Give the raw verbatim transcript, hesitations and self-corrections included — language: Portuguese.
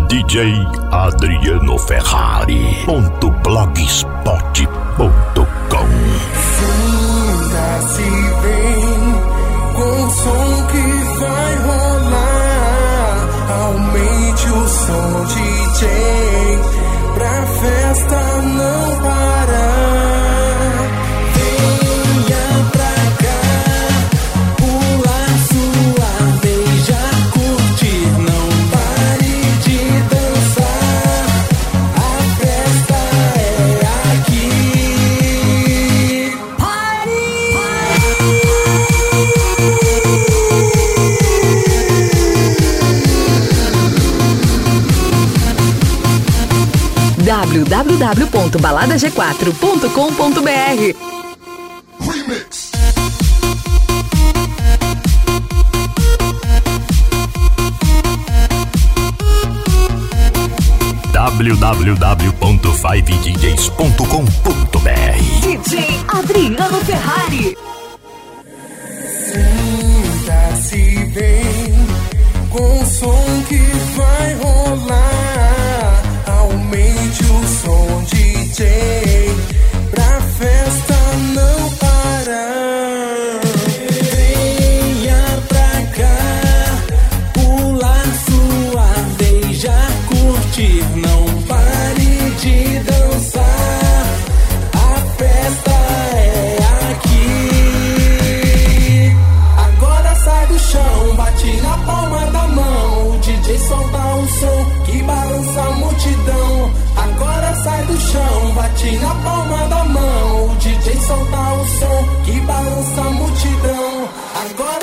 D J Adriano Ferrari ponto blogspot ponto com. Sinta-se bem com o som que vai rolar. Aumente o som, D J, pra festa não parar. Venha pra cá, pular sua vez, já curtir, não pare de dançar. A festa é aqui. w w w ponto balada g quatro ponto com ponto b r. Remix. w w w ponto five d js ponto com ponto b r. D J Adriano Ferrari. Sinta-se bem com o som que vai rolar. Aumente o som, D J, pra festa não parar. Venha pra cá, pular sua vez, já curtir, não pare de dançar. A festa é aqui. Agora sai do chão, bate na palma da mão. O D J solta o som que balança a multidão. Agora sai do chão, bate na palma da mão. O D J solta o som que balança a multidão. Agora